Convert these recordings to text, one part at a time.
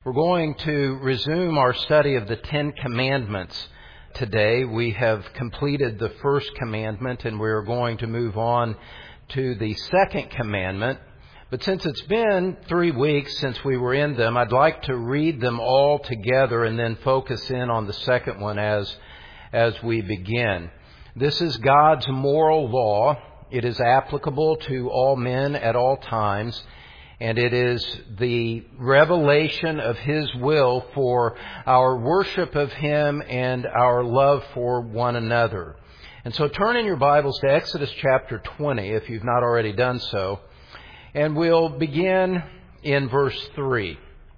We're going to resume our study of the Ten Commandments today. We have completed the first commandment and we're going to move on to the second commandment. But since it's been 3 weeks since we were in them, I'd like to read them all together and then focus in on the second one as we begin. This is God's moral law. It is applicable to all men at all times. And it is the revelation of His will for our worship of Him and our love for one another. And so turn in your Bibles to Exodus chapter 20, if you've not already done so. And we'll begin in verse 3,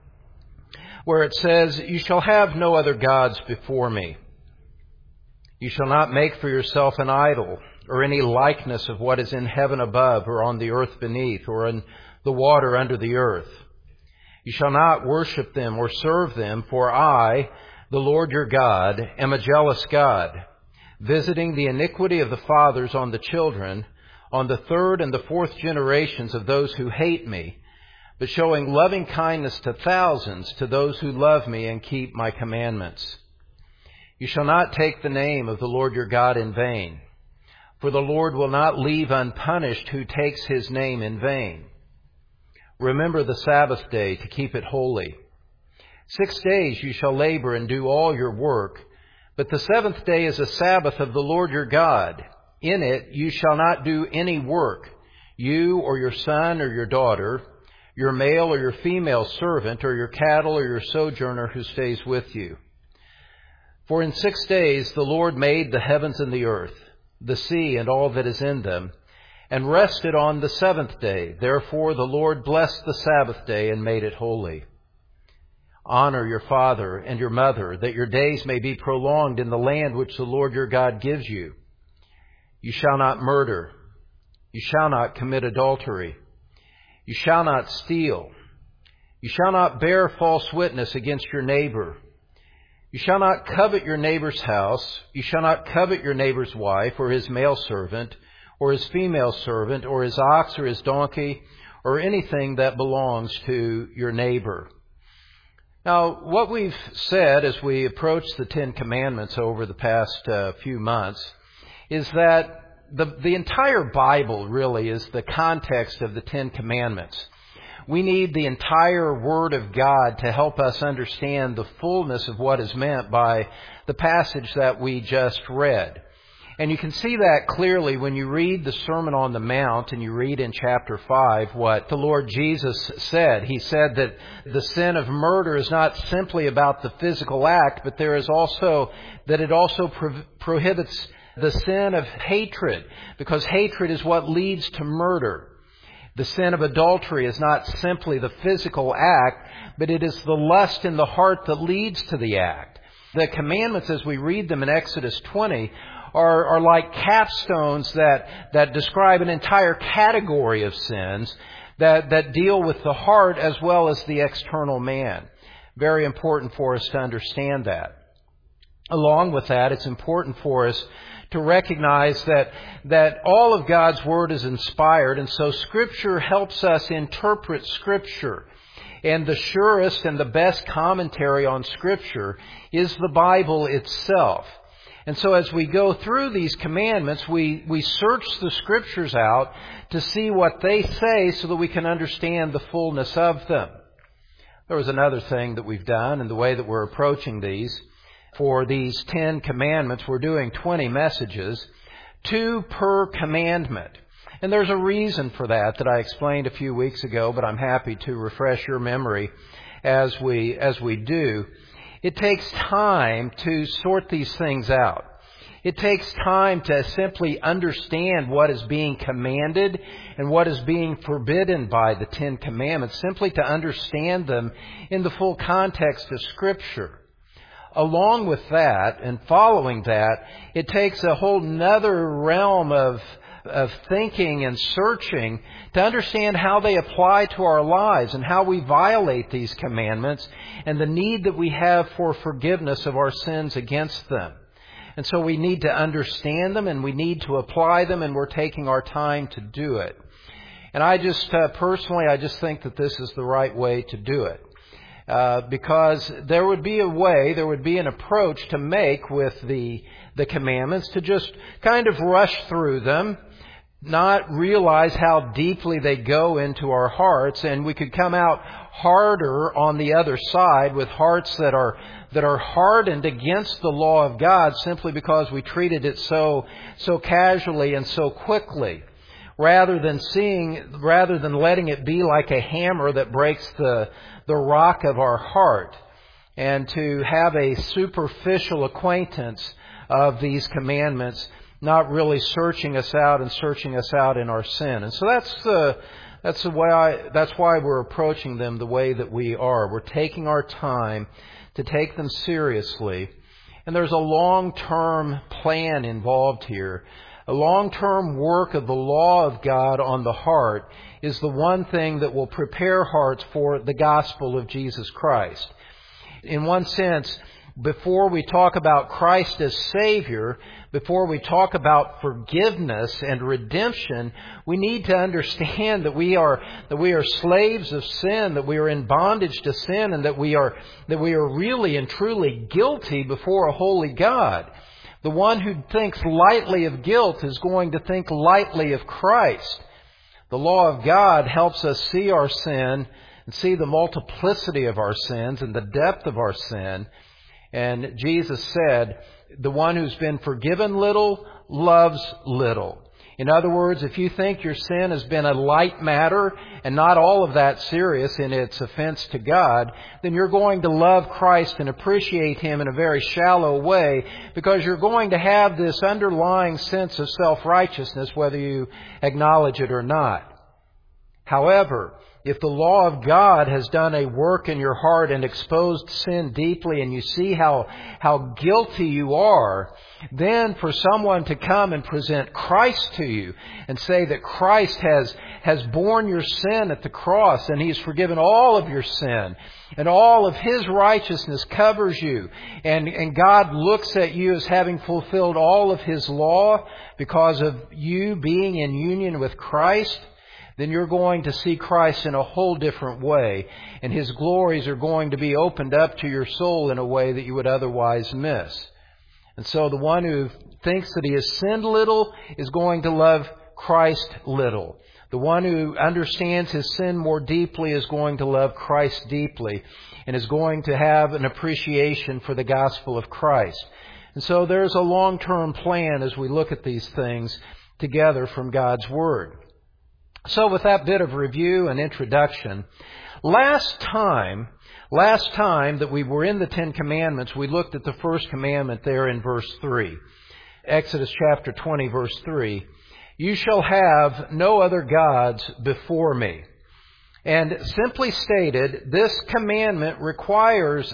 where it says, "You shall have no other gods before me. You shall not make for yourself an idol, or any likeness of what is in heaven above, or on the earth beneath, or in the water under the earth. You shall not worship them or serve them, for I, the Lord your God, am a jealous God, visiting the iniquity of the fathers on the children, on the third and the fourth generations of those who hate me, but showing loving kindness to thousands, to those who love me and keep my commandments. You shall not take the name of the Lord your God in vain, for the Lord will not leave unpunished who takes His name in vain. Remember the Sabbath day to keep it holy. 6 days you shall labor and do all your work, but the seventh day is a Sabbath of the Lord your God. In it you shall not do any work, you or your son or your daughter, your male or your female servant, or your cattle or your sojourner who stays with you. For in 6 days the Lord made the heavens and the earth, the sea and all that is in them, and rested on the seventh day. Therefore the Lord blessed the Sabbath day and made it holy. Honor your father and your mother, that your days may be prolonged in the land which the Lord your God gives you. You shall not murder. You shall not commit adultery. You shall not steal. You shall not bear false witness against your neighbor. You shall not covet your neighbor's house. You shall not covet your neighbor's wife or his male servant, or his female servant, or his ox or his donkey, or anything that belongs to your neighbor." Now, what we've said as we approach the Ten Commandments over the past few months is that the entire Bible really is the context of the Ten Commandments. We need the entire Word of God to help us understand the fullness of what is meant by the passage that we just read. And you can see that clearly when you read the Sermon on the Mount and you read in chapter 5 what the Lord Jesus said. He said that the sin of murder is not simply about the physical act, but there is also that it also prohibits the sin of hatred, because hatred is what leads to murder. The sin of adultery is not simply the physical act, but it is the lust in the heart that leads to the act. The commandments, as we read them in Exodus 20, are like capstones that describe an entire category of sins that deal with the heart as well as the external man. Very important for us to understand that. Along with that, it's important for us to recognize that all of God's Word is inspired, and so Scripture helps us interpret Scripture. And the surest and the best commentary on Scripture is the Bible itself. And so as we go through these commandments, we search the Scriptures out to see what they say so that we can understand the fullness of them. There was another thing that we've done in the way that we're approaching these. For these 10 commandments, we're doing 20 messages, 2 per commandment. And there's a reason for that I explained a few weeks ago, but I'm happy to refresh your memory as we do. It takes time to sort these things out. It takes time to simply understand what is being commanded and what is being forbidden by the 10 Commandments, simply to understand them in the full context of Scripture. Along with that, and following that, it takes a whole nother realm of thinking and searching to understand how they apply to our lives and how we violate these commandments and the need that we have for forgiveness of our sins against them. And so we need to understand them and we need to apply them, and we're taking our time to do it. And I just personally think that this is the right way to do it. because there would be a way, there would be an approach to make with the commandments to just kind of rush through them, not realize how deeply they go into our hearts, and we could come out harder on the other side with hearts that are hardened against the law of God simply because we treated it so casually and so quickly, rather than letting it be like a hammer that breaks the rock of our heart, and to have a superficial acquaintance of these commandments, not really searching us out in our sin. And so that's why we're approaching them the way that we are. We're taking our time to take them seriously. And there's a long-term plan involved here. A long-term work of the law of God on the heart is the one thing that will prepare hearts for the gospel of Jesus Christ. In one sense, before we talk about Christ as Savior, before we talk about forgiveness and redemption, we need to understand that we are slaves of sin, that we are in bondage to sin, and that we are really and truly guilty before a holy God. The one who thinks lightly of guilt is going to think lightly of Christ. The law of God helps us see our sin and see the multiplicity of our sins and the depth of our sin. And Jesus said, the one who's been forgiven little loves little. In other words, if you think your sin has been a light matter and not all of that serious in its offense to God, then you're going to love Christ and appreciate Him in a very shallow way, because you're going to have this underlying sense of self-righteousness whether you acknowledge it or not. However, if the law of God has done a work in your heart and exposed sin deeply, and you see how guilty you are, then for someone to come and present Christ to you and say that Christ has borne your sin at the cross and He's forgiven all of your sin and all of His righteousness covers you, and God looks at you as having fulfilled all of His law because of you being in union with Christ, then you're going to see Christ in a whole different way, and His glories are going to be opened up to your soul in a way that you would otherwise miss. And so the one who thinks that he has sinned little is going to love Christ little. The one who understands his sin more deeply is going to love Christ deeply, and is going to have an appreciation for the gospel of Christ. And so there's a long-term plan as we look at these things together from God's Word. So with that bit of review and introduction, last time that we were in the Ten Commandments, we looked at the first commandment there in verse 3. Exodus chapter 20, verse 3. You shall have no other gods before me. And simply stated, this commandment requires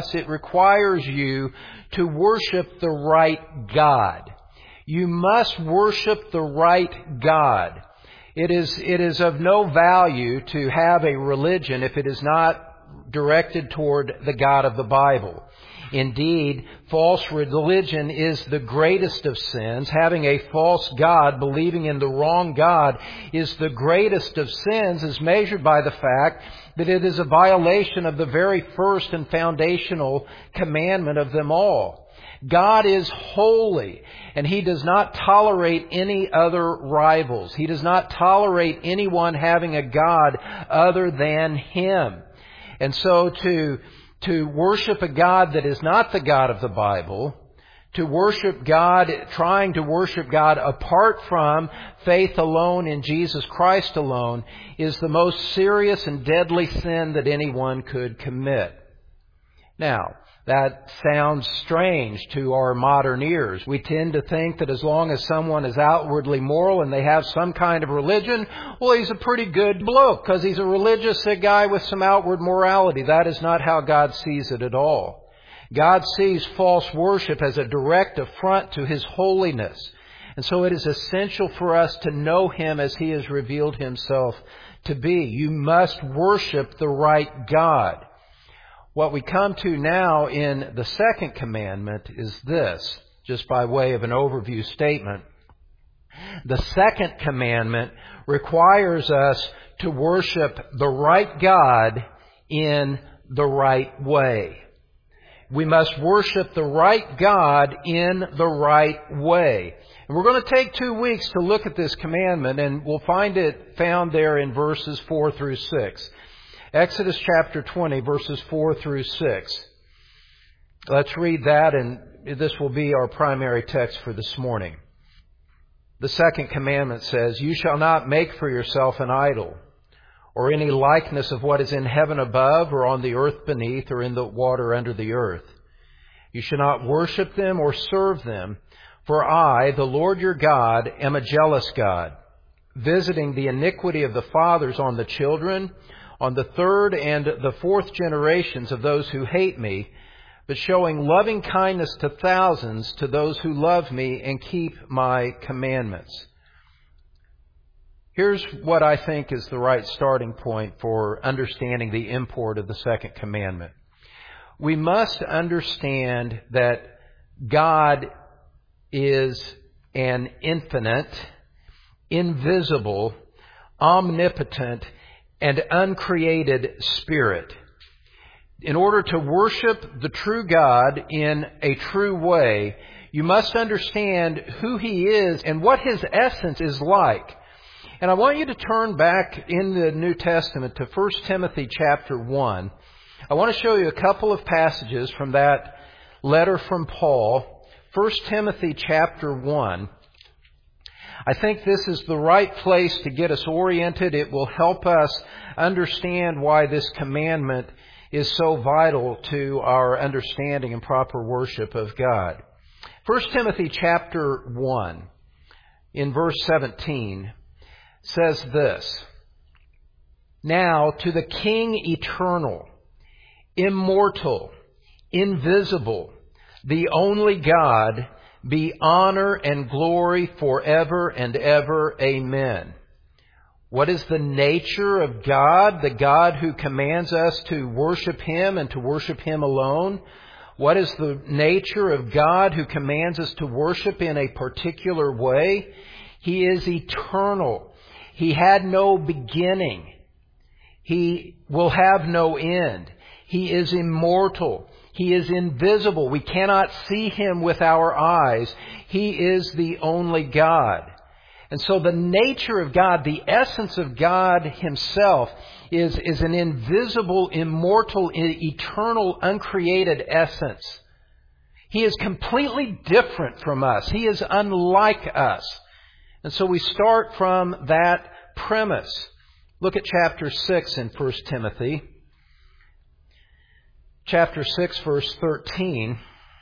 you to worship the right God. You must worship the right God. It is of no value to have a religion if it is not directed toward the God of the Bible. Indeed, false religion is the greatest of sins. Having a false God, believing in the wrong God, is the greatest of sins, as measured by the fact that it is a violation of the very first and foundational commandment of them all. God is holy, and He does not tolerate any other rivals. He does not tolerate anyone having a God other than Him. And so to worship a God that is not the God of the Bible, to worship God, trying to worship God apart from faith alone in Jesus Christ alone, is the most serious and deadly sin that anyone could commit. Now, that sounds strange to our modern ears. We tend to think that as long as someone is outwardly moral and they have some kind of religion, well, he's a pretty good bloke because he's a religious guy with some outward morality. That is not how God sees it at all. God sees false worship as a direct affront to His holiness. And so it is essential for us to know Him as He has revealed Himself to be. You must worship the right God. What we come to now in the second commandment is this, just by way of an overview statement. The second commandment requires us to worship the right God in the right way. We must worship the right God in the right way. And we're going to take 2 weeks to look at this commandment, and we'll find it found there in verses 4 through 6. Exodus chapter 20, verses 4 through 6. Let's read that, and this will be our primary text for this morning. The second commandment says, "You shall not make for yourself an idol, or any likeness of what is in heaven above, or on the earth beneath, or in the water under the earth. You shall not worship them or serve them, for I, the Lord your God, am a jealous God, visiting the iniquity of the fathers on the children, on the third and the fourth generations of those who hate me, but showing loving kindness to thousands, to those who love me and keep my commandments." Here's what I think is the right starting point for understanding the import of the second commandment. We must understand that God is an infinite, invisible, omnipotent, and uncreated spirit. In order to worship the true God in a true way, you must understand who He is and what His essence is like. And I want you to turn back in the New Testament to 1 Timothy chapter 1. I want to show you a couple of passages from that letter from Paul. 1 Timothy chapter 1. I think this is the right place to get us oriented. It will help us understand why this commandment is so vital to our understanding and proper worship of God. 1 Timothy chapter 1, in verse 17, says this, "Now to the King eternal, immortal, invisible, the only God, be honor and glory forever and ever. Amen." What is the nature of God? The God who commands us to worship Him and to worship Him alone. What is the nature of God who commands us to worship in a particular way? He is eternal. He had no beginning. He will have no end. He is immortal. He is invisible. We cannot see Him with our eyes. He is the only God. And so the nature of God, the essence of God Himself, is an invisible, immortal, eternal, uncreated essence. He is completely different from us. He is unlike us. And so we start from that premise. Look at chapter 6 in 1 Timothy. Chapter 6, verse 13.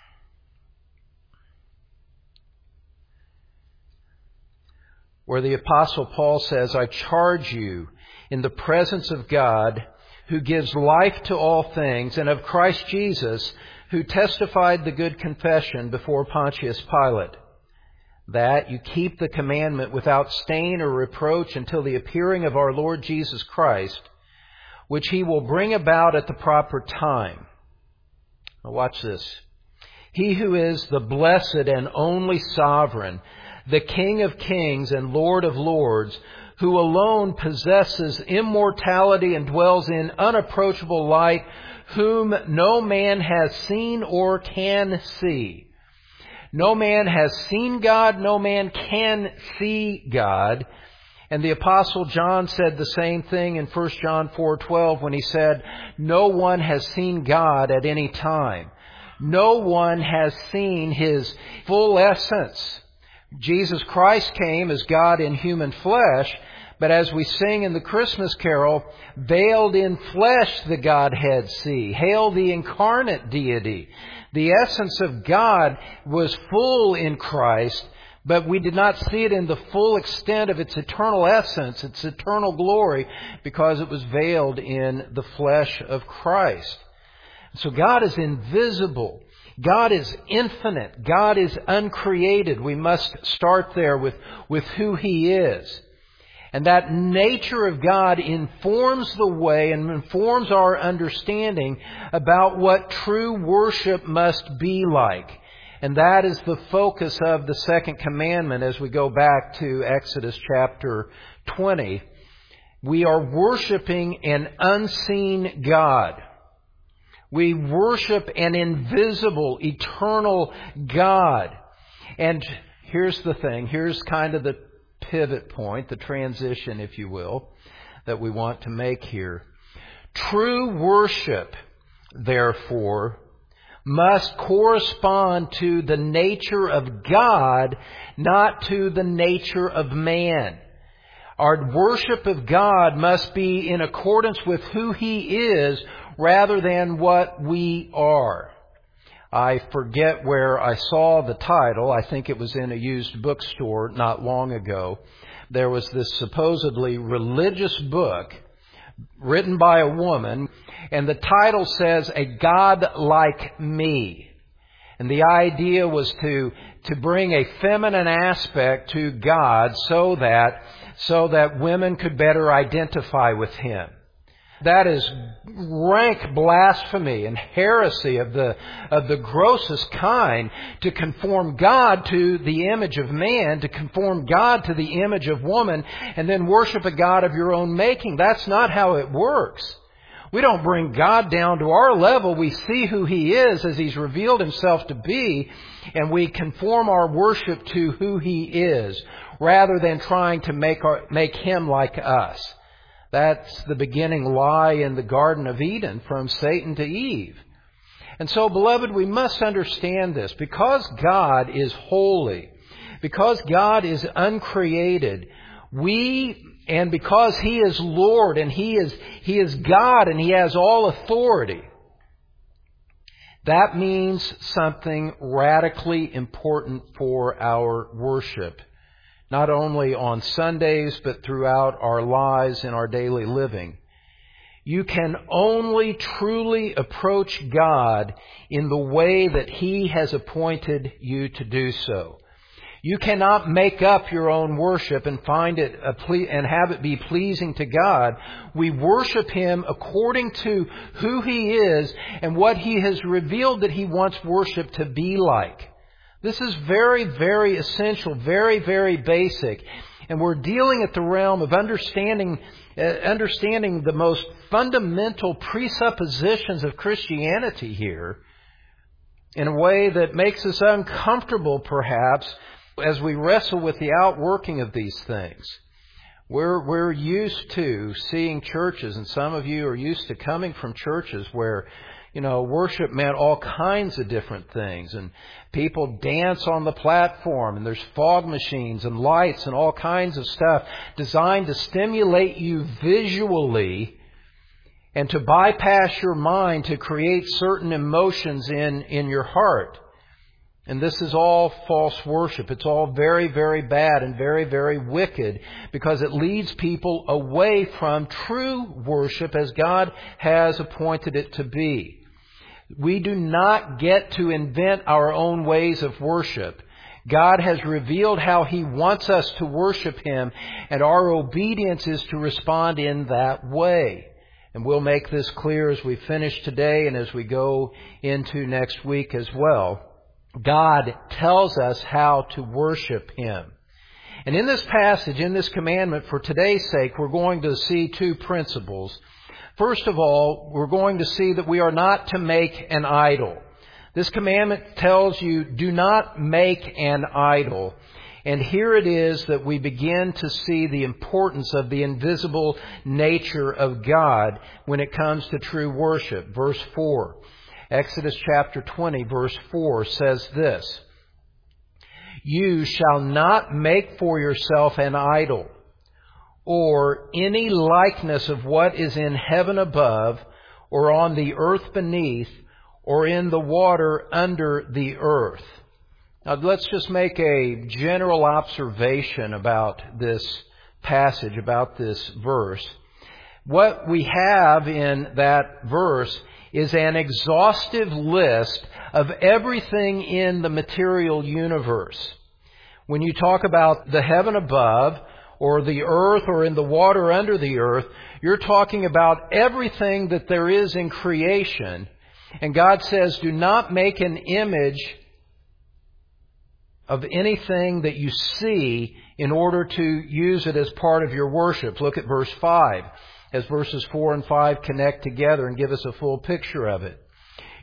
Where the Apostle Paul says, "I charge you in the presence of God, who gives life to all things, and of Christ Jesus, who testified the good confession before Pontius Pilate, that you keep the commandment without stain or reproach until the appearing of our Lord Jesus Christ, which He will bring about at the proper time." Now watch this. "He who is the blessed and only sovereign, the King of kings and Lord of lords, who alone possesses immortality and dwells in unapproachable light, whom no man has seen or can see." No man has seen God, no man can see God. And the Apostle John said the same thing in 1 John 4:12 when he said, "No one has seen God at any time." No one has seen His full essence. Jesus Christ came as God in human flesh, but as we sing in the Christmas carol, "Veiled in flesh the Godhead see. Hail the incarnate deity." The essence of God was full in Christ, but we did not see it in the full extent of its eternal essence, its eternal glory, because it was veiled in the flesh of Christ. So God is invisible. God is infinite. God is uncreated. We must start there with who He is. And that nature of God informs the way and informs our understanding about what true worship must be like. And that is the focus of the second commandment as we go back to Exodus chapter 20. We are worshiping an unseen God. We worship an invisible, eternal God. And here's the thing. Here's kind of the pivot point, the transition, if you will, that we want to make here. True worship, therefore, must correspond to the nature of God, not to the nature of man. Our worship of God must be in accordance with who He is rather than what we are. I forget where I saw the title. I think it was in a used bookstore not long ago. There was this supposedly religious book written by a woman, and the title says, "A God Like Me." And the idea was to bring a feminine aspect to God so that women could better identify with Him. That is rank blasphemy and heresy of the grossest kind, to conform God to the image of man, to conform God to the image of woman, and then worship a God of your own making. That's not how it works. We don't bring God down to our level. We see who He is as He's revealed Himself to be, and we conform our worship to who He is, rather than trying to make Him like us. That's the beginning lie in the Garden of Eden from Satan to Eve. And so, beloved, we must understand this. Because God is holy, because God is uncreated, and because He is Lord and He is God and He has all authority, that means something radically important for our worship. Not only on Sundays, but throughout our lives in our daily living. You can only truly approach God in the way that He has appointed you to do so. You cannot make up your own worship and find it and have it be pleasing to God. We worship Him according to who He is and what He has revealed that He wants worship to be like. This is very, very essential, very, very basic. And we're dealing at the realm of understanding the most fundamental presuppositions of Christianity here in a way that makes us uncomfortable, perhaps, as we wrestle with the outworking of these things. We're used to seeing churches, and some of you are used to coming from churches where worship meant all kinds of different things. And people dance on the platform, and there's fog machines and lights and all kinds of stuff designed to stimulate you visually and to bypass your mind to create certain emotions in your heart. And this is all false worship. It's all very, very bad and very, very wicked, because it leads people away from true worship as God has appointed it to be. We do not get to invent our own ways of worship. God has revealed how He wants us to worship Him, and our obedience is to respond in that way. And we'll make this clear as we finish today and as we go into next week as well. God tells us how to worship Him. And in this passage, in this commandment, for today's sake, we're going to see two principles. First of all, we're going to see that we are not to make an idol. This commandment tells you, do not make an idol. And here it is that we begin to see the importance of the invisible nature of God when it comes to true worship. Verse 4. Exodus chapter 20, verse 4 says this: "You shall not make for yourself an idol, or any likeness of what is in heaven above, or on the earth beneath, or in the water under the earth." Now let's just make a general observation about this passage, about this verse. What we have in that verse is an exhaustive list of everything in the material universe. When you talk about the heaven above, or the earth, or in the water under the earth, you're talking about everything that there is in creation. And God says, do not make an image of anything that you see in order to use it as part of your worship. Look at verse 5, as verses 4 and 5 connect together and give us a full picture of it.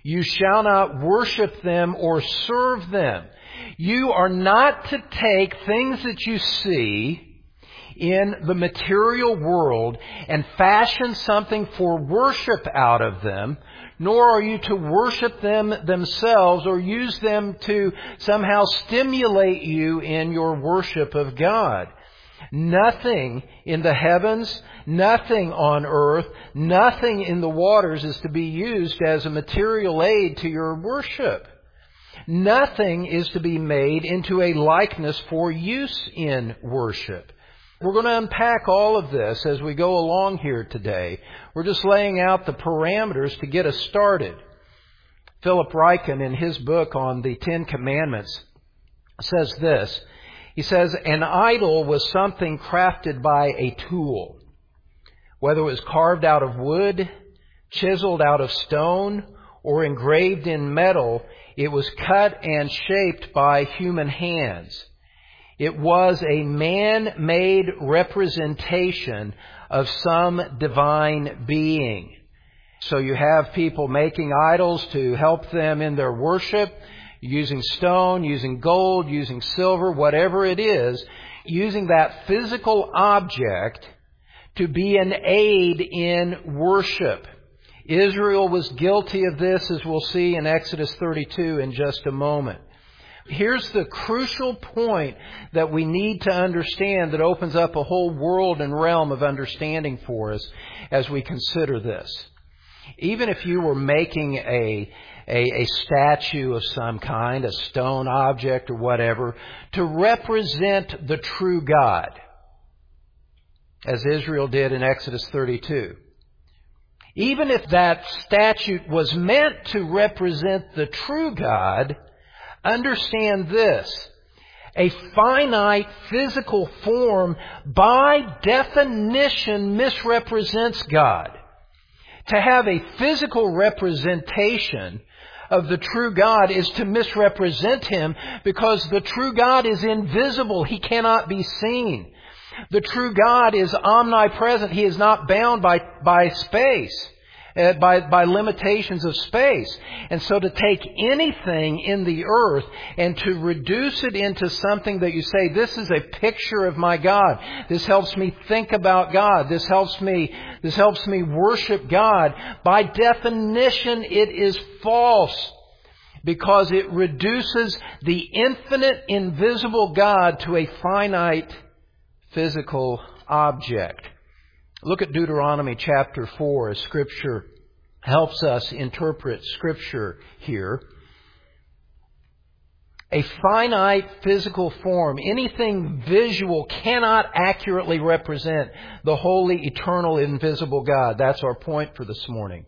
You shall not worship them or serve them. You are not to take things that you see in the material world and fashion something for worship out of them, nor are you to worship them themselves or use them to somehow stimulate you in your worship of God. Nothing in the heavens, nothing on earth, nothing in the waters is to be used as a material aid to your worship. Nothing is to be made into a likeness for use in worship. We're going to unpack all of this as we go along here today. We're just laying out the parameters to get us started. Philip Ryken, in his book on the Ten Commandments, says this. He says, an idol was something crafted by a tool. Whether it was carved out of wood, chiseled out of stone, or engraved in metal, it was cut and shaped by human hands. It was a man-made representation of some divine being. So you have people making idols to help them in their worship, using stone, using gold, using silver, whatever it is, using that physical object to be an aid in worship. Israel was guilty of this, as we'll see in Exodus 32 in just a moment. Here's the crucial point that we need to understand that opens up a whole world and realm of understanding for us as we consider this. Even if you were making a statue of some kind, a stone object or whatever, to represent the true God, as Israel did in Exodus 32. Even if that statue was meant to represent the true God, understand this. A finite physical form by definition misrepresents God. To have a physical representation of the true God is to misrepresent Him, because the true God is invisible. He cannot be seen. The true God is omnipresent. He is not bound by space, by limitations of space. And so to take anything in the earth and to reduce it into something that you say, this is a picture of my God. This helps me think about God. This helps me worship God. By definition, it is false, because it reduces the infinite, invisible God to a finite physical object. Look at Deuteronomy chapter 4 as Scripture helps us interpret Scripture here. A finite physical form, anything visual, cannot accurately represent the holy, eternal, invisible God. That's our point for this morning.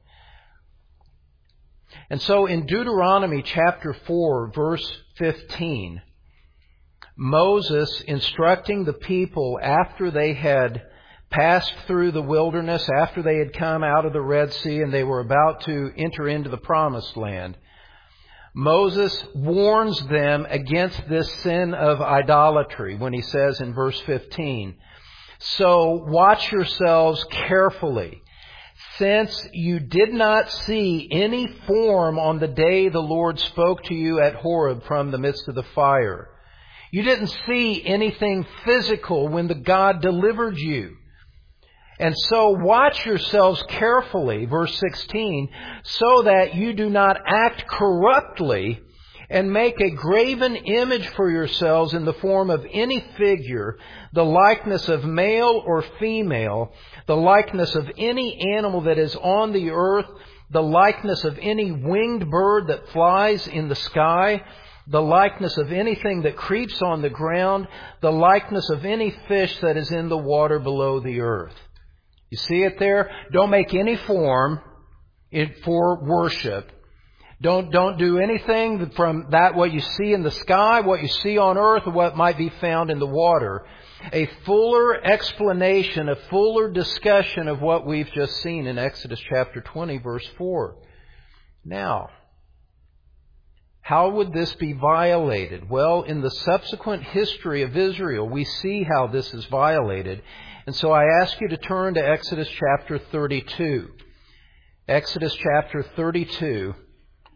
And so in Deuteronomy chapter 4, verse 15, Moses, instructing the people after they had passed through the wilderness, after they had come out of the Red Sea and they were about to enter into the Promised Land, Moses warns them against this sin of idolatry when he says in verse 15, so watch yourselves carefully, since you did not see any form on the day the Lord spoke to you at Horeb from the midst of the fire. You didn't see anything physical when the God delivered you. And so watch yourselves carefully, verse 16, so that you do not act corruptly and make a graven image for yourselves in the form of any figure, the likeness of male or female, the likeness of any animal that is on the earth, the likeness of any winged bird that flies in the sky, the likeness of anything that creeps on the ground, the likeness of any fish that is in the water below the earth. You see it there? Don't make any form for worship. Don't do anything from that what you see in the sky, what you see on earth, or what might be found in the water. A fuller explanation, a fuller discussion of what we've just seen in Exodus chapter 20, verse 4. Now, how would this be violated? Well, in the subsequent history of Israel, we see how this is violated. And so I ask you to turn to Exodus chapter 32. Exodus chapter 32.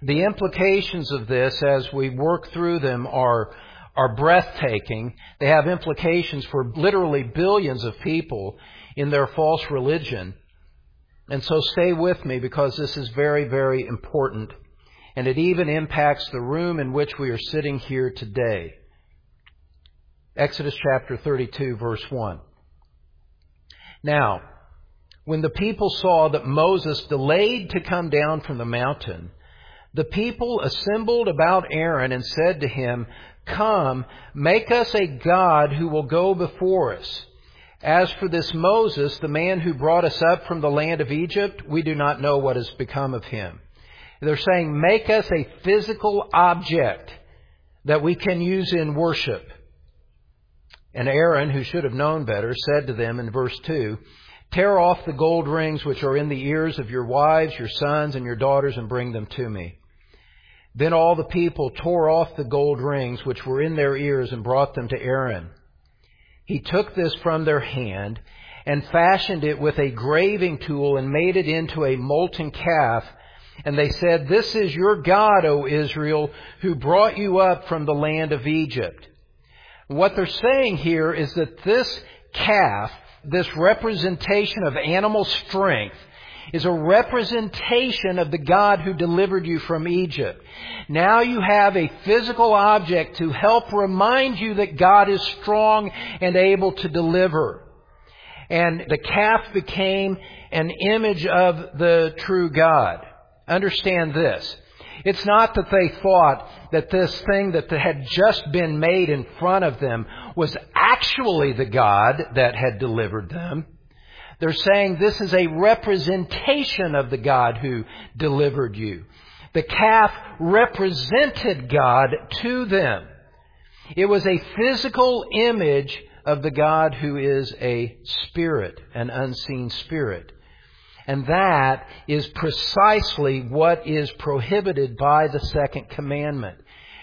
The implications of this, as we work through them, are breathtaking. They have implications for literally billions of people in their false religion. And so stay with me, because this is very, very important. And it even impacts the room in which we are sitting here today. Exodus chapter 32, verse 1. Now, when the people saw that Moses delayed to come down from the mountain, the people assembled about Aaron and said to him, "Come, make us a god who will go before us. As for this Moses, the man who brought us up from the land of Egypt, we do not know what has become of him." They're saying, make us a physical object that we can use in worship. And Aaron, who should have known better, said to them in verse 2, "Tear off the gold rings which are in the ears of your wives, your sons, and your daughters, and bring them to me." Then all the people tore off the gold rings which were in their ears and brought them to Aaron. He took this from their hand and fashioned it with a graving tool and made it into a molten calf. And they said, "This is your God, O Israel, who brought you up from the land of Egypt." What they're saying here is that this calf, this representation of animal strength, is a representation of the God who delivered you from Egypt. Now you have a physical object to help remind you that God is strong and able to deliver. And the calf became an image of the true God. Understand this. It's not that they thought that this thing that had just been made in front of them was actually the God that had delivered them. They're saying this is a representation of the God who delivered you. The calf represented God to them. It was a physical image of the God who is a spirit, an unseen spirit. And that is precisely what is prohibited by the second commandment.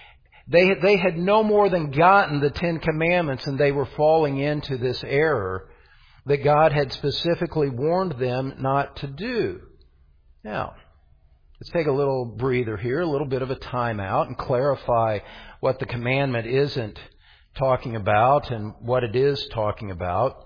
They had no more than gotten the 10 Commandments, and they were falling into this error that God had specifically warned them not to do. Now, let's take a little breather here, a little bit of a timeout, and clarify what the commandment isn't talking about and what it is talking about.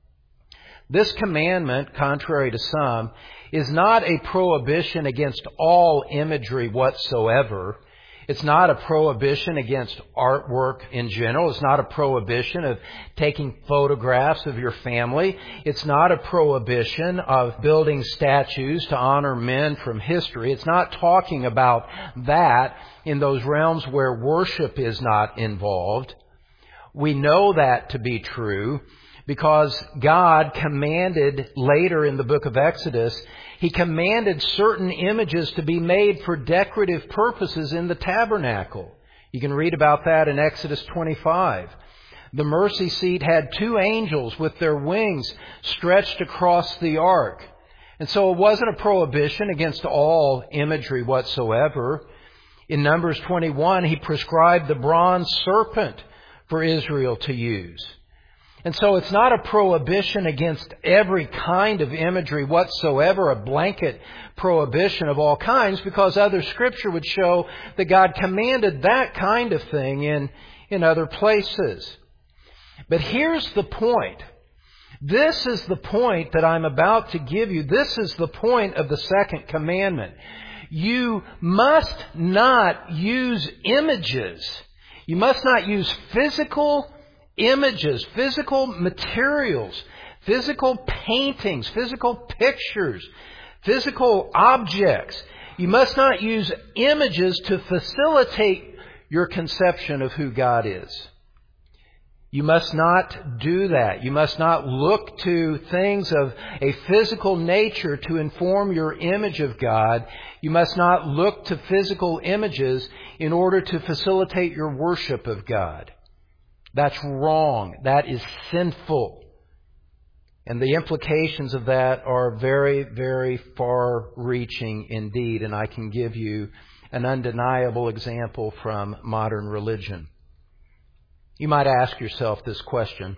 This commandment, contrary to some, is not a prohibition against all imagery whatsoever. It's not a prohibition against artwork in general. It's not a prohibition of taking photographs of your family. It's not a prohibition of building statues to honor men from history. It's not talking about that in those realms where worship is not involved. We know that to be true because God commanded later in the book of Exodus, He commanded certain images to be made for decorative purposes in the tabernacle. You can read about that in Exodus 25. The mercy seat had 2 angels with their wings stretched across the ark. And so it wasn't a prohibition against all imagery whatsoever. In Numbers 21, He prescribed the bronze serpent for Israel to use. And so it's not a prohibition against every kind of imagery whatsoever, a blanket prohibition of all kinds, because other Scripture would show that God commanded that kind of thing in other places. But here's the point. This is the point that I'm about to give you. This is the point of the second commandment. You must not use images. You must not use physical images, physical materials, physical paintings, physical pictures, physical objects. You must not use images to facilitate your conception of who God is. You must not do that. You must not look to things of a physical nature to inform your image of God. You must not look to physical images in order to facilitate your worship of God. That's wrong. That is sinful. And the implications of that are very, very far-reaching indeed. And I can give you an undeniable example from modern religion. You might ask yourself this question.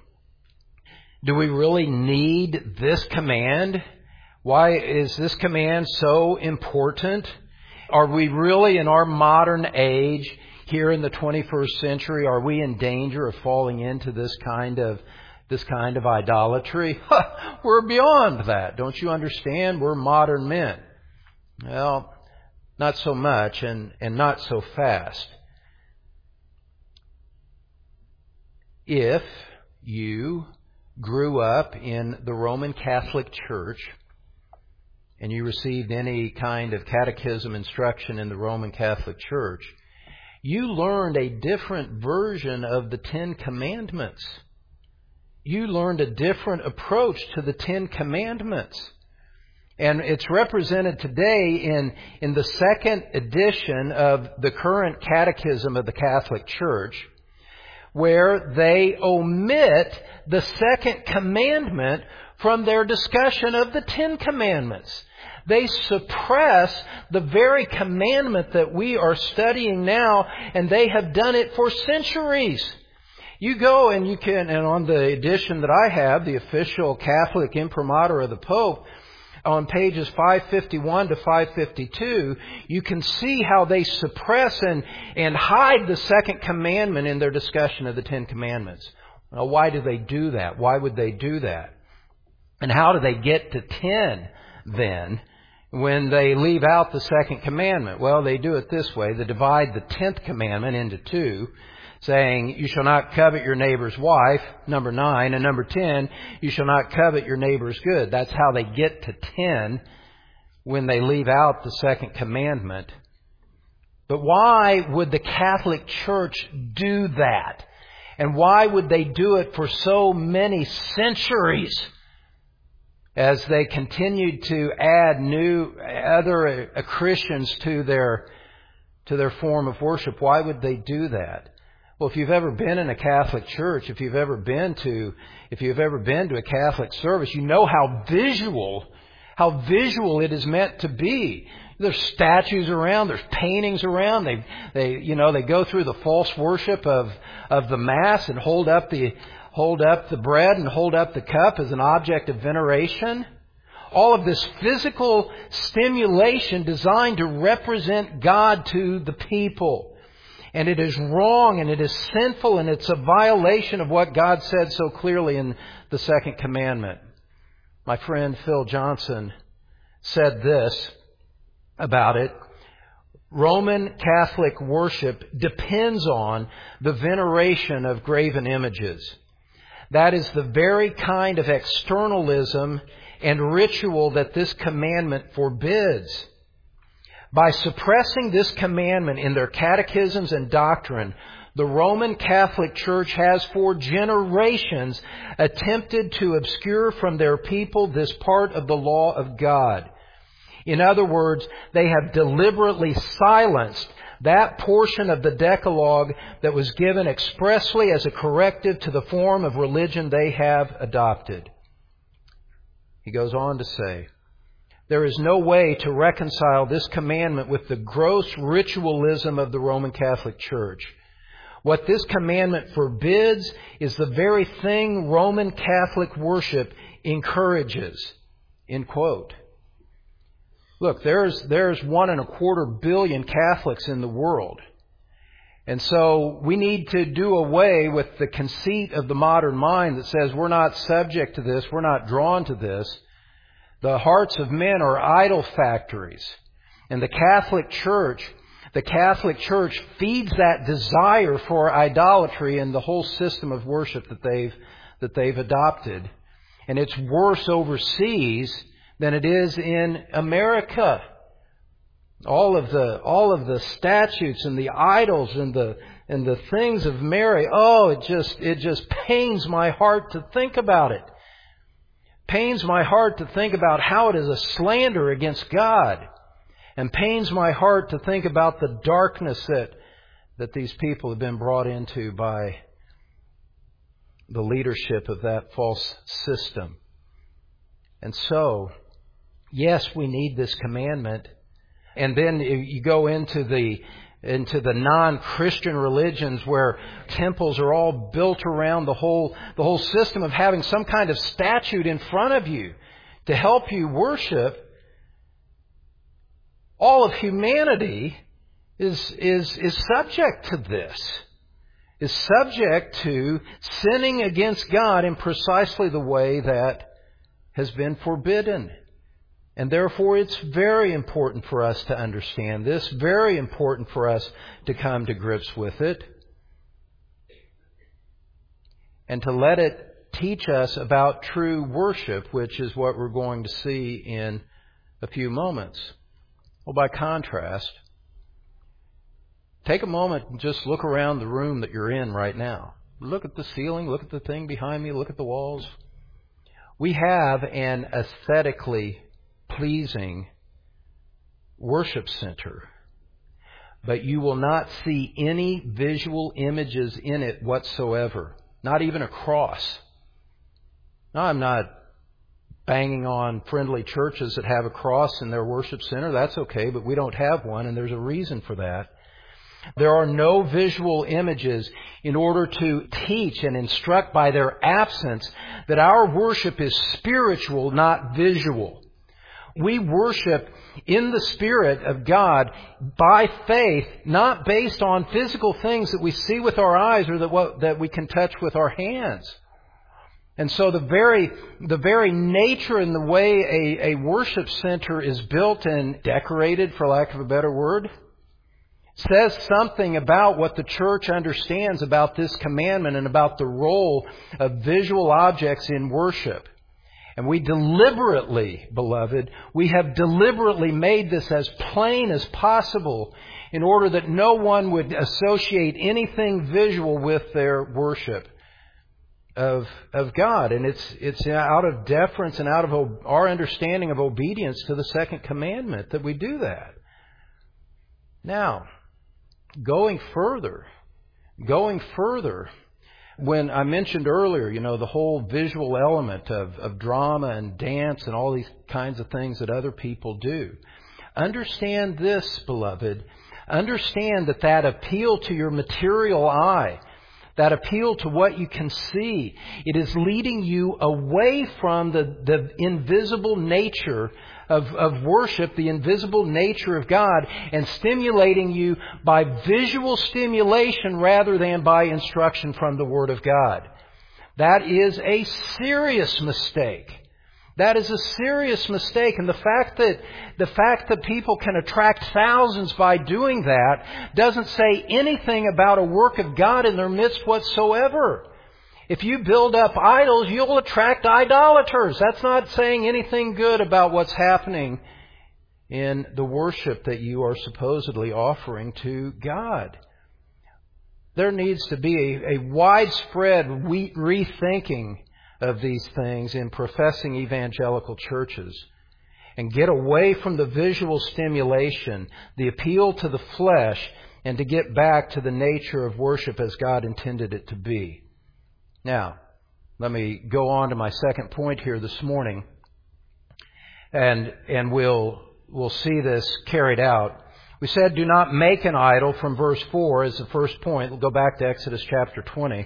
Do we really need this command? Why is this command so important? Are we really in our modern age, here in the 21st century, are we in danger of falling into this kind of idolatry? We're beyond that. Don't you understand? We're modern men. Well, not so much and not so fast. If you grew up in the Roman Catholic Church and you received any kind of catechism instruction in the Roman Catholic Church, you learned a different version of the Ten Commandments. You learned a different approach to the Ten Commandments. And it's represented today in the second edition of the current Catechism of the Catholic Church, where they omit the second commandment from their discussion of the Ten Commandments. They suppress the very commandment that we are studying now, and they have done it for centuries. You go and you can, and on the edition that I have, the official Catholic imprimatur of the Pope, on pages 551 to 552, you can see how they suppress and hide the second commandment in their discussion of the Ten Commandments. Well, why do they do that? Why would they do that? And how do they get to 10 then when they leave out the second commandment? Well, they do it this way. They divide the 10th commandment into two, saying, you shall not covet your neighbor's wife, number 9, and number 10, you shall not covet your neighbor's good. That's how they get to 10 when they leave out the second commandment. But why would the Catholic Church do that? And why would they do it for so many centuries? As they continued to add other Christians to their form of worship, why would they do that? Well, if you've ever been in a Catholic church, if you've ever been to a Catholic service, you know how visual it is meant to be. There's statues around, there's paintings around. They go through the false worship of the Mass and hold up the bread and hold up the cup as an object of veneration. All of this physical stimulation designed to represent God to the people. And it is wrong and it is sinful and it's a violation of what God said so clearly in the second commandment. My friend Phil Johnson said this about it. Roman Catholic worship depends on the veneration of graven images. That is the very kind of externalism and ritual that this commandment forbids. By suppressing this commandment in their catechisms and doctrine, the Roman Catholic Church has for generations attempted to obscure from their people this part of the law of God. In other words, they have deliberately silenced that portion of the Decalogue that was given expressly as a corrective to the form of religion they have adopted. He goes on to say, there is no way to reconcile this commandment with the gross ritualism of the Roman Catholic Church. What this commandment forbids is the very thing Roman Catholic worship encourages. End quote. Look, there's 1.25 billion Catholics in the world. And so we need to do away with the conceit of the modern mind that says we're not subject to this, we're not drawn to this. The hearts of men are idol factories. And the Catholic Church feeds that desire for idolatry in the whole system of worship that they've adopted. And it's worse overseas than it is in America. All of the statutes and the idols and the things of Mary, it just pains my heart to think about it. Pains my heart to think about how it is a slander against God. And pains my heart to think about the darkness that these people have been brought into by the leadership of that false system. And so, yes, we need this commandment. And then you go into the non-Christian religions where temples are all built around the whole system of having some kind of statue in front of you to help you worship. All of humanity is subject to this, is subject to sinning against God in precisely the way that has been forbidden. And therefore it's very important for us to understand this, very important for us to come to grips with it, and to let it teach us about true worship, which is what we're going to see in a few moments. Well, by contrast, take a moment and just look around the room that you're in right now. Look at the ceiling, look at the thing behind me, look at the walls. We have an aesthetically pleasing worship center, but you will not see any visual images in it whatsoever, not even a cross. Now, I'm not banging on friendly churches that have a cross in their worship center. That's okay, but we don't have one, and there's a reason for that. There are no visual images in order to teach and instruct by their absence that our worship is spiritual, not visual. We worship in the Spirit of God by faith, not based on physical things that we see with our eyes or that we can touch with our hands. And so the very nature and the way a worship center is built and decorated, for lack of a better word, says something about what the church understands about this commandment and about the role of visual objects in worship. And we deliberately, beloved, we have deliberately made this as plain as possible in order that no one would associate anything visual with their worship of God. And it's out of deference and out of our understanding of obedience to the second commandment that we do that. Now, going further, when I mentioned earlier, the whole visual element of drama and dance and all these kinds of things that other people do. Understand this, beloved. Understand that appeal to your material eye, that appeal to what you can see, it is leading you away from the invisible nature of worship, the invisible nature of God, and stimulating you by visual stimulation rather than by instruction from the Word of God. That is a serious mistake. That is a serious mistake. And the fact that people can attract thousands by doing that doesn't say anything about a work of God in their midst whatsoever. If you build up idols, you'll attract idolaters. That's not saying anything good about what's happening in the worship that you are supposedly offering to God. There needs to be a widespread rethinking of these things in professing evangelical churches, and get away from the visual stimulation, the appeal to the flesh, and to get back to the nature of worship as God intended it to be. Now, let me go on to my second point here this morning, and we'll see this carried out. We said, do not make an idol from verse 4 as the first point. We'll go back to Exodus chapter 20.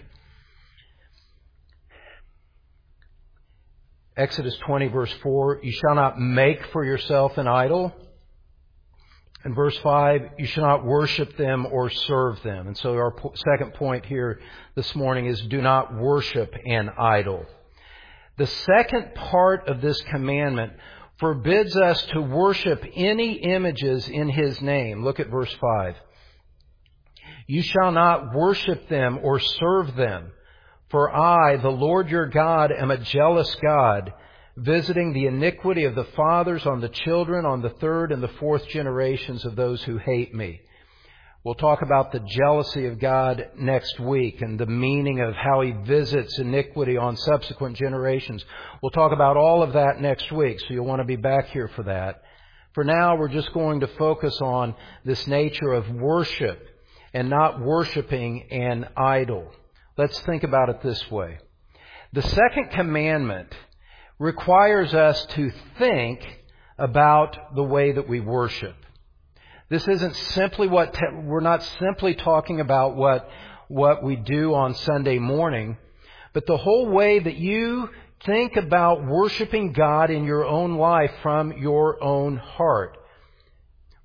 Exodus 20 verse 4, you shall not make for yourself an idol. And verse 5, you shall not worship them or serve them. And so our second point here this morning is do not worship an idol. The second part of this commandment forbids us to worship any images in His name. Look at verse 5. You shall not worship them or serve them. For I, the Lord your God, am a jealous God, visiting the iniquity of the fathers on the children, on the third and the fourth generations of those who hate me. We'll talk about the jealousy of God next week and the meaning of how He visits iniquity on subsequent generations. We'll talk about all of that next week, so you'll want to be back here for that. For now, we're just going to focus on this nature of worship and not worshiping an idol. Let's think about it this way. The second commandment requires us to think about the way that we worship. This isn't simply we're not simply talking about what we do on Sunday morning, but the whole way that you think about worshiping God in your own life from your own heart.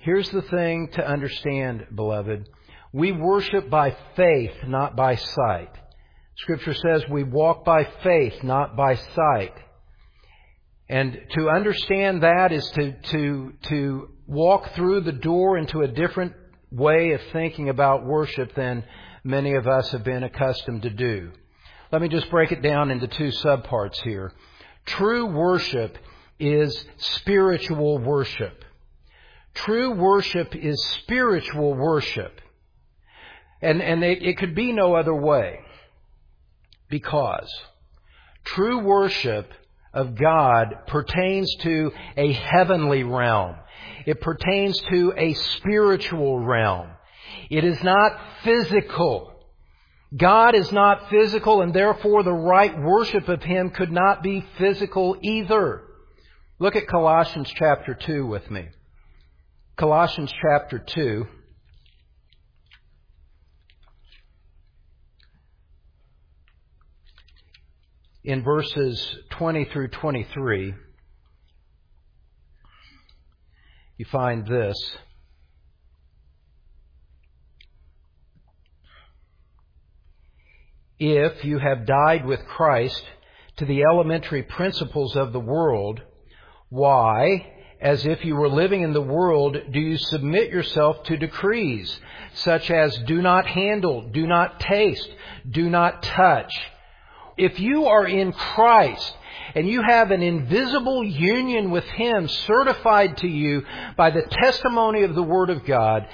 Here's the thing to understand, beloved. We worship by faith, not by sight. Scripture says we walk by faith, not by sight. And to understand that is to walk through the door into a different way of thinking about worship than many of us have been accustomed to do. Let me just break it down into two subparts here. True worship is spiritual worship. True worship is spiritual worship. And it could be no other way. Because true worship of God pertains to a heavenly realm. It pertains to a spiritual realm. It is not physical. God is not physical, and therefore the right worship of Him could not be physical either. Look at Colossians chapter 2 with me. Colossians chapter 2. In verses 20 through 23, you find this. If you have died with Christ to the elementary principles of the world, why, as if you were living in the world, do you submit yourself to decrees such as do not handle, do not taste, do not touch? If you are in Christ and you have an invisible union with Him certified to you by the testimony of the Word of God,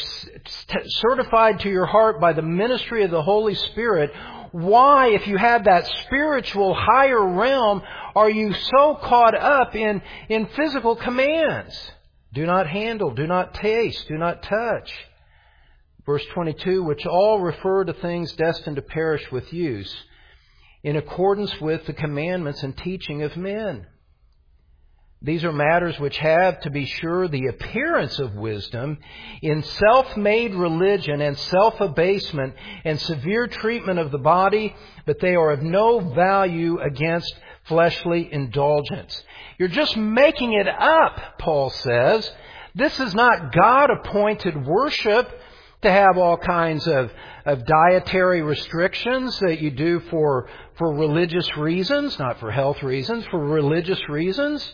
certified to your heart by the ministry of the Holy Spirit, why, if you have that spiritual higher realm, are you so caught up in physical commands? Do not handle, do not taste, do not touch. Verse 22, which all refer to things destined to perish with use, in accordance with the commandments and teaching of men. These are matters which have, to be sure, the appearance of wisdom in self-made religion and self-abasement and severe treatment of the body, but they are of no value against fleshly indulgence. You're just making it up, Paul says. This is not God-appointed worship to have all kinds of dietary restrictions that you do for religious reasons, not for health reasons, for religious reasons.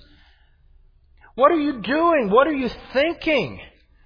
What are you doing? What are you thinking?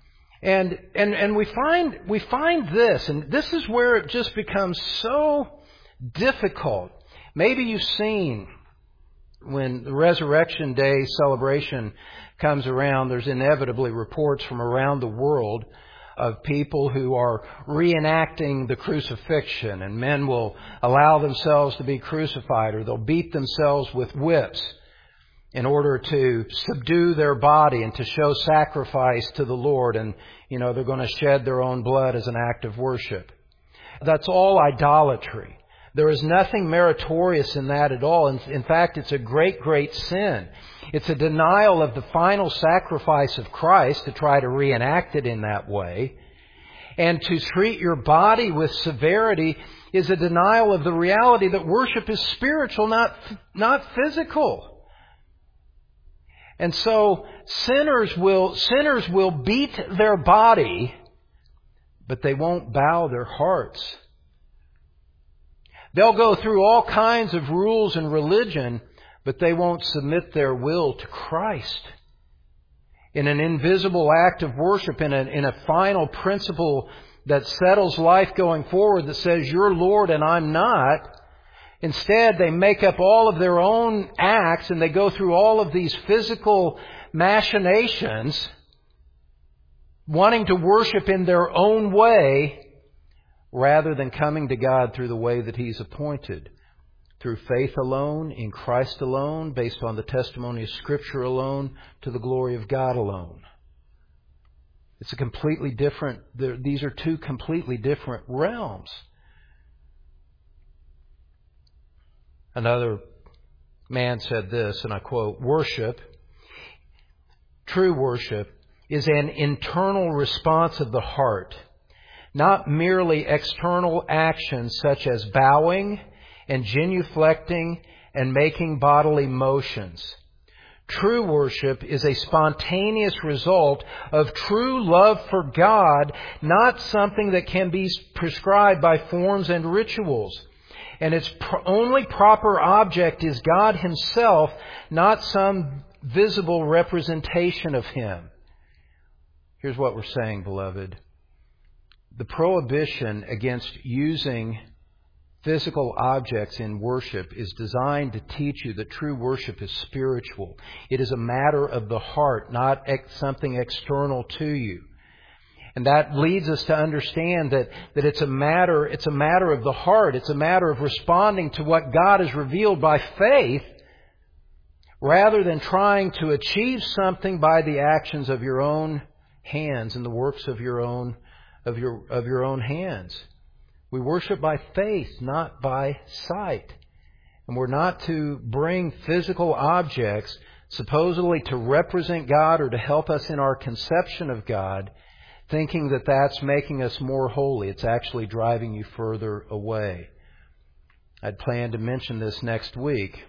And we find this, and this is where it just becomes so difficult. Maybe you've seen when the Resurrection Day celebration comes around, there's inevitably reports from around the world of people who are reenacting the crucifixion, and men will allow themselves to be crucified, or they'll beat themselves with whips in order to subdue their body and to show sacrifice to the Lord. And, they're going to shed their own blood as an act of worship. That's all idolatry. There is nothing meritorious in that at all. In fact, it's a great, great sin. It's a denial of the final sacrifice of Christ to try to reenact it in that way. And to treat your body with severity is a denial of the reality that worship is spiritual, not physical. And so sinners will beat their body, but they won't bow their hearts. They'll go through all kinds of rules and religion, but they won't submit their will to Christ. In an invisible act of worship, in a final principle that settles life going forward, that says, you're Lord and I'm not. Instead, they make up all of their own acts and they go through all of these physical machinations, wanting to worship in their own way, rather than coming to God through the way that He's appointed. Through faith alone, in Christ alone, based on the testimony of Scripture alone, to the glory of God alone. It's these are two completely different realms. Another man said this, and I quote, true worship, is an internal response of the heart, not merely external actions such as bowing and genuflecting and making bodily motions. True worship is a spontaneous result of true love for God, not something that can be prescribed by forms and rituals. And its only proper object is God Himself, not some visible representation of Him. Here's what we're saying, beloved. The prohibition against using physical objects in worship is designed to teach you that true worship is spiritual. It is a matter of the heart, not something external to you. And that leads us to understand that it's a matter of the heart. It's a matter of responding to what God has revealed by faith, rather than trying to achieve something by the actions of your own hands and the works of your own hands. We worship by faith, not by sight. And we're not to bring physical objects supposedly to represent God or to help us in our conception of God, thinking that that's making us more holy. It's actually driving you further away. I'd planned to mention this next week.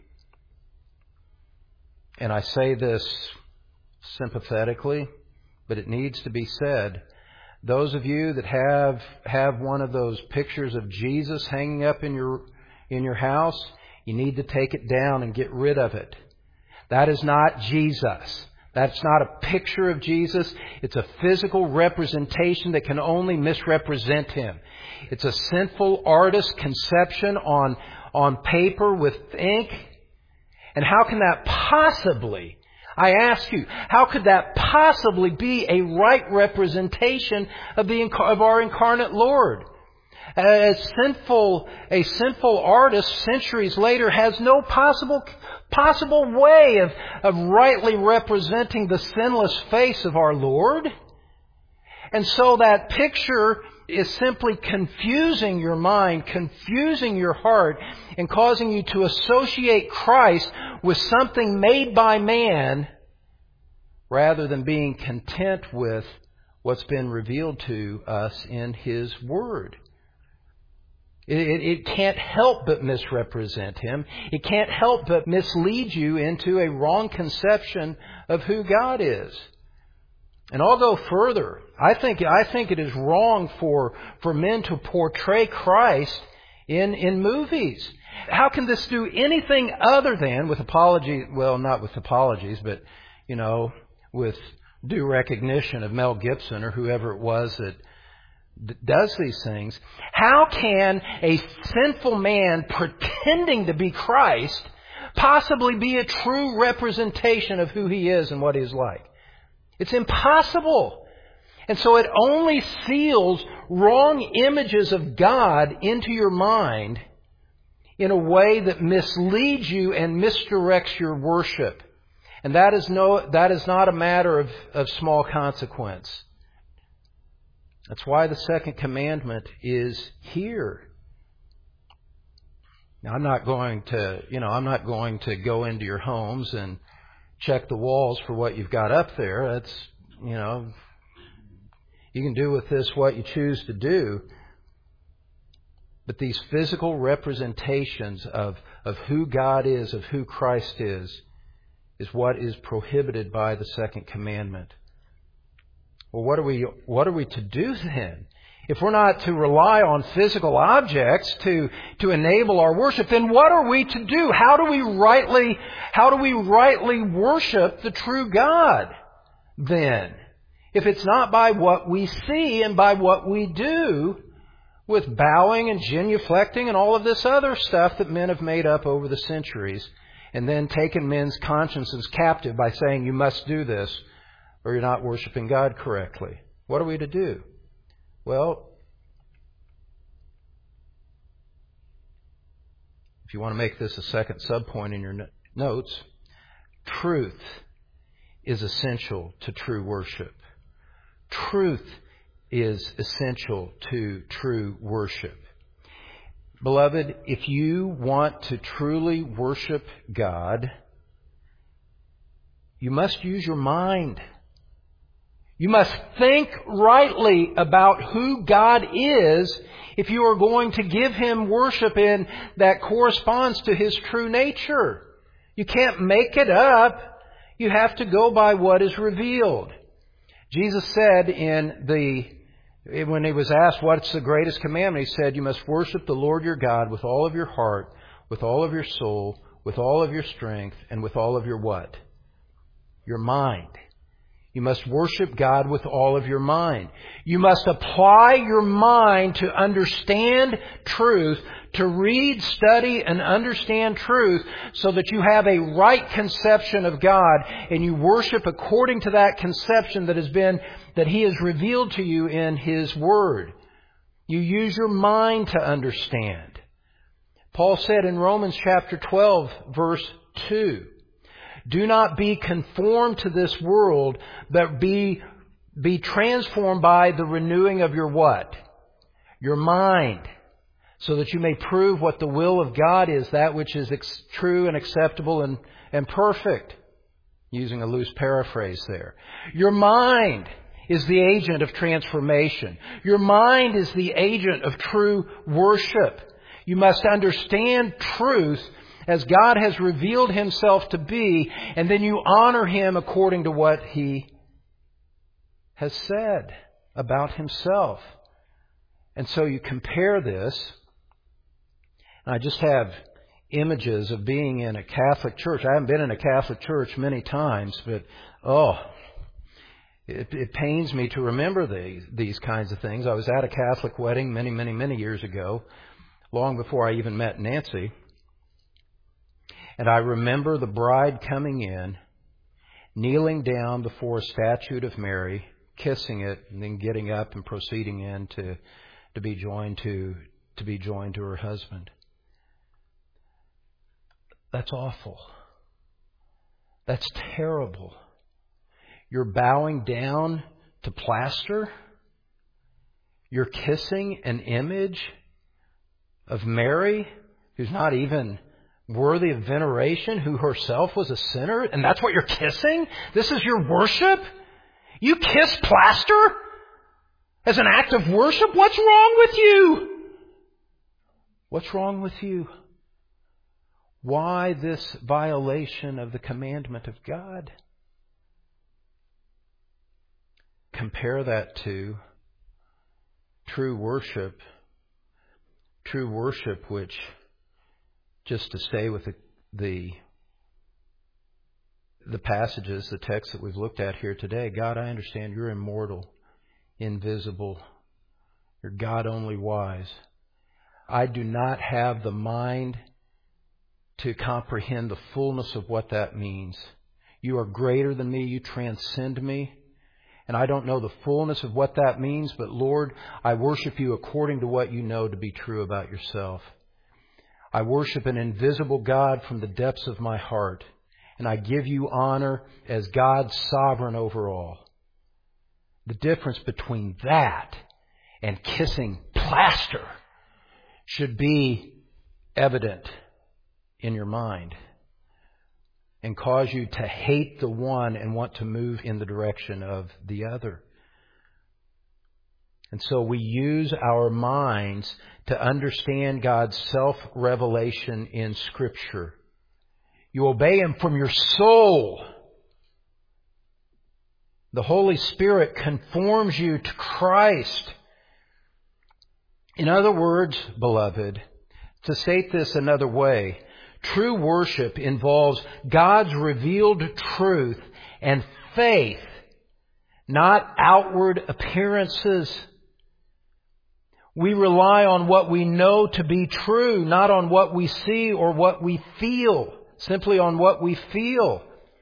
And I say this sympathetically, but it needs to be said. Those of you that have one of those pictures of Jesus hanging up in your house, you need to take it down and get rid of it. That is not Jesus. That's not a picture of Jesus. It's a physical representation that can only misrepresent Him. It's a sinful artist's conception on paper with ink. And how can that possibly, I ask you, how could that possibly be a right representation of our incarnate Lord? A sinful artist centuries later has no possible way of rightly representing the sinless face of our Lord. And so that picture is simply confusing your mind, confusing your heart, and causing you to associate Christ with something made by man, rather than being content with what's been revealed to us in His Word. It can't help but misrepresent Him. It can't help but mislead you into a wrong conception of who God is. And I'll go further. I think it is wrong for men to portray Christ in movies. How can this do anything other than, with apology, well, not with apologies, but, with due recognition of Mel Gibson or whoever it was that does these things? How can a sinful man pretending to be Christ possibly be a true representation of who He is and what He is like? It's impossible. And so it only seals wrong images of God into your mind in a way that misleads you and misdirects your worship. And that is not a matter of small consequence. That's why the second commandment is here. Now, I'm not going to go into your homes and check the walls for what you've got up there. That's, you can do with this what you choose to do. But these physical representations of who God is, of who Christ is what is prohibited by the second commandment. Well, what are we to do then? If we're not to rely on physical objects to enable our worship, then what are we to do? How do we rightly worship the true God then? If it's not by what we see and by what we do with bowing and genuflecting and all of this other stuff that men have made up over the centuries, and then taken men's consciences captive by saying you must do this or you're not worshiping God correctly. What are we to do? Well, if you want to make this a second subpoint in your notes, truth is essential to true worship. Truth is essential to true worship. Beloved, if you want to truly worship God, you must use your mind. You must think rightly about who God is if you are going to give Him worship that corresponds to His true nature. You can't make it up. You have to go by what is revealed. Jesus said when He was asked what's the greatest commandment, He said, you must worship the Lord your God with all of your heart, with all of your soul, with all of your strength, and with all of your what? Your mind. You must worship God with all of your mind. You must apply your mind to understand truth, to read, study, and understand truth so that you have a right conception of God and you worship according to that conception that He has revealed to you in His Word. You use your mind to understand. Paul said in Romans chapter 12, verse 2, do not be conformed to this world, but be transformed by the renewing of your what? Your mind, so that you may prove what the will of God is, that which is true and acceptable and perfect. Using a loose paraphrase there. Your mind is the agent of transformation. Your mind is the agent of true worship. You must understand truth as God has revealed Himself to be, and then you honor Him according to what He has said about Himself. And so you compare this. And I just have images of being in a Catholic church. I haven't been in a Catholic church many times, but it pains me to remember these kinds of things. I was at a Catholic wedding many years ago, long before I even met Nancy. And I remember the bride coming in, kneeling down before a statue of Mary, kissing it, and then getting up and proceeding in to be joined to her husband. That's awful. That's terrible. You're bowing down to plaster. You're kissing an image of Mary, who's not even worthy of veneration, who herself was a sinner, and that's what you're kissing? This is your worship? You kiss plaster as an act of worship? What's wrong with you? What's wrong with you? Why this violation of the commandment of God? Compare that to true worship which, just to stay with the passages, the text that we've looked at here today. God, I understand you're immortal, invisible. You're God only wise. I do not have the mind to comprehend the fullness of what that means. You are greater than me. You transcend me. And I don't know the fullness of what that means, but Lord, I worship you according to what you know to be true about yourself. I worship an invisible God from the depths of my heart, and I give you honor as God sovereign over all. The difference between that and kissing plaster should be evident in your mind and cause you to hate the one and want to move in the direction of the other. And so we use our minds to understand God's self-revelation in Scripture. You obey Him from your soul. The Holy Spirit conforms you to Christ. In other words, beloved, to state this another way, true worship involves God's revealed truth and faith, not outward appearances. We rely on what we know to be true, not on what we see or what we feel, simply on what we feel.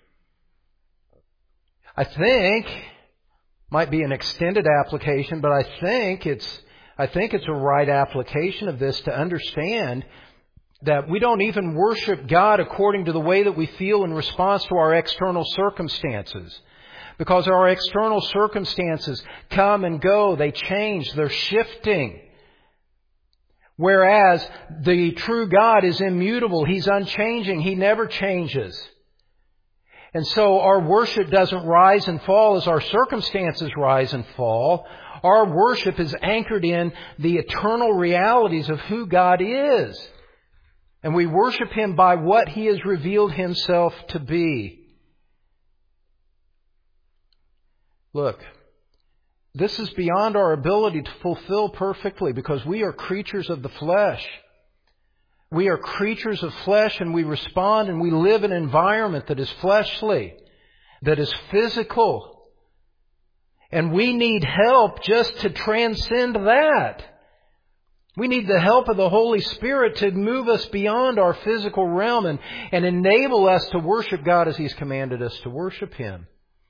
I think, might be an extended application, but I think it's a right application of this to understand that we don't even worship God according to the way that we feel in response to our external circumstances. Because our external circumstances come and go, they change, they're shifting. Whereas the true God is immutable, He's unchanging, He never changes. And so our worship doesn't rise and fall as our circumstances rise and fall. Our worship is anchored in the eternal realities of who God is. And we worship Him by what He has revealed Himself to be. Look, this is beyond our ability to fulfill perfectly because we are creatures of the flesh. We are creatures of flesh, and we respond and we live in an environment that is fleshly, that is physical. And we need help just to transcend that. We need the help of the Holy Spirit to move us beyond our physical realm and enable us to worship God as He's commanded us to worship Him.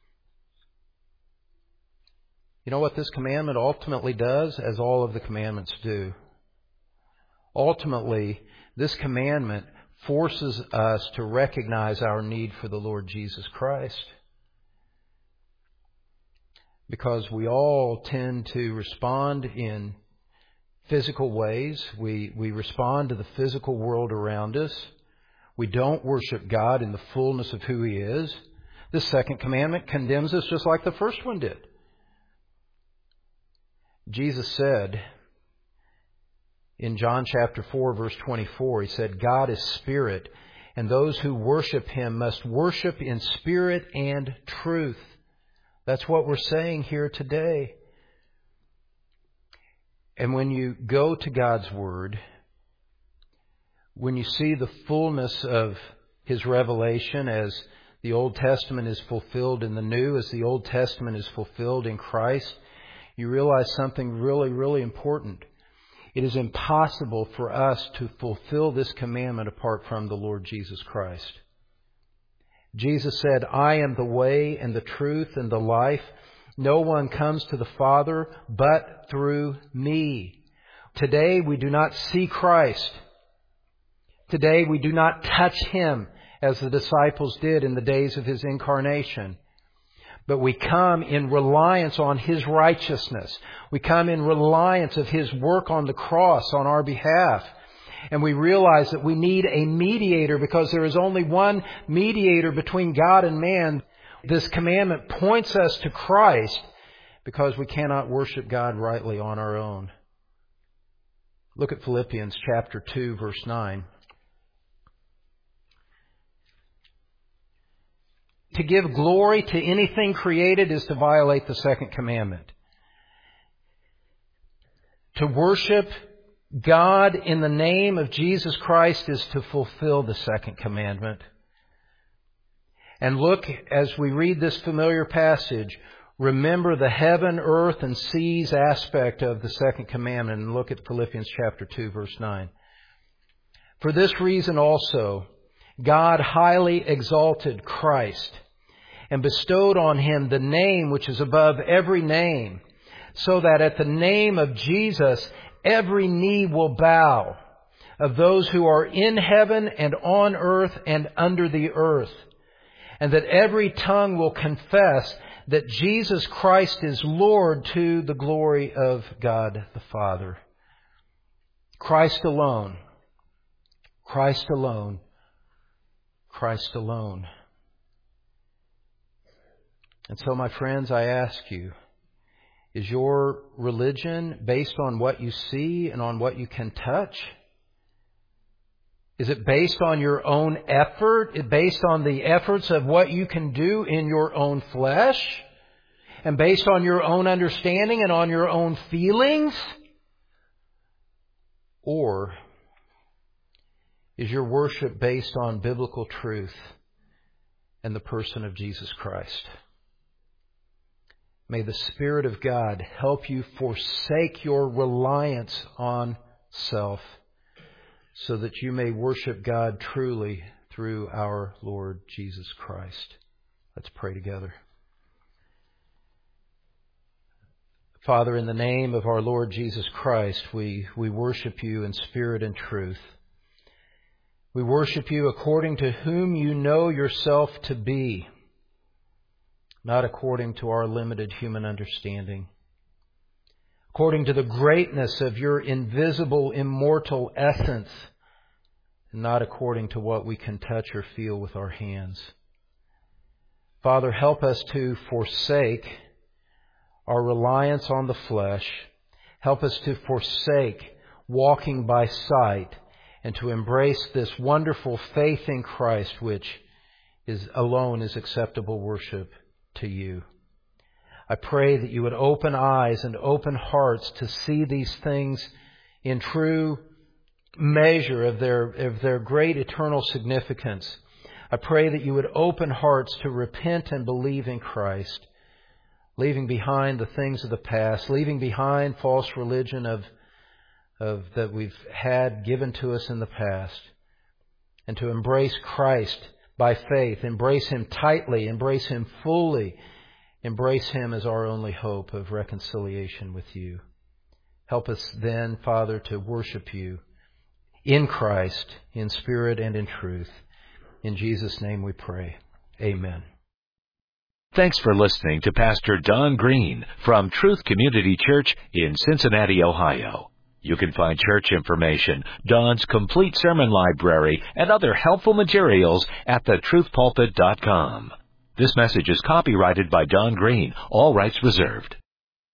You know what this commandment ultimately does, as all of the commandments do? Ultimately, this commandment forces us to recognize our need for the Lord Jesus Christ. Because we all tend to respond in physical ways. We respond to the physical world around us. We don't worship God in the fullness of who He is. The second commandment condemns us just like the first one did. Jesus said in John chapter 4, verse 24, He said, God is spirit, and those who worship Him must worship in spirit and truth. That's what we're saying here today. And when you go to God's Word, when you see the fullness of His revelation as the Old Testament is fulfilled in the New, as the Old Testament is fulfilled in Christ, you realize something really, really important. It is impossible for us to fulfill this commandment apart from the Lord Jesus Christ. Jesus said, I am the way and the truth and the life. No one comes to the Father but through me. Today we do not see Christ. Today we do not touch Him as the disciples did in the days of His incarnation. But we come in reliance on His righteousness. We come in reliance of His work on the cross on our behalf. And we realize that we need a mediator because there is only one mediator between God and man. This commandment points us to Christ because we cannot worship God rightly on our own. Look at Philippians chapter 2, verse 9. To give glory to anything created is to violate the second commandment. To worship God in the name of Jesus Christ is to fulfill the second commandment. And look, as we read this familiar passage, remember the heaven, earth, and seas aspect of the second commandment. And look at Philippians chapter 2, verse 9. For this reason also, God highly exalted Christ and bestowed on Him the name which is above every name, so that at the name of Jesus every knee will bow, of those who are in heaven and on earth and under the earth, and that every tongue will confess that Jesus Christ is Lord, to the glory of God the Father. Christ alone. Christ alone. Christ alone. And so, my friends, I ask you, is your religion based on what you see and on what you can touch? Is it based on your own effort? Is it based on the efforts of what you can do in your own flesh? And based on your own understanding and on your own feelings? Or is your worship based on biblical truth and the person of Jesus Christ? May the Spirit of God help you forsake your reliance on self so that you may worship God truly through our Lord Jesus Christ. Let's pray together. Father, in the name of our Lord Jesus Christ, we worship You in spirit and truth. We worship You according to whom You know Yourself to be, not according to our limited human understanding. According to the greatness of Your invisible, immortal essence, and not according to what we can touch or feel with our hands. Father, help us to forsake our reliance on the flesh. Help us to forsake walking by sight and to embrace this wonderful faith in Christ, which alone is acceptable worship to You. I pray that you would open eyes and open hearts to see these things in true measure of their great eternal significance. I pray that you would open hearts to repent and believe in Christ, leaving behind the things of the past, leaving behind false religion of that we've had given to us in the past, and to embrace Christ by faith, embrace Him tightly, embrace Him fully, embrace Him as our only hope of reconciliation with you. Help us then, Father, to worship you in Christ, in spirit and in truth. In Jesus' name we pray. Amen. Thanks for listening to Pastor Don Green from Truth Community Church in Cincinnati, Ohio. You can find church information, Don's complete sermon library, and other helpful materials at thetruthpulpit.com. This message is copyrighted by Don Green, all rights reserved.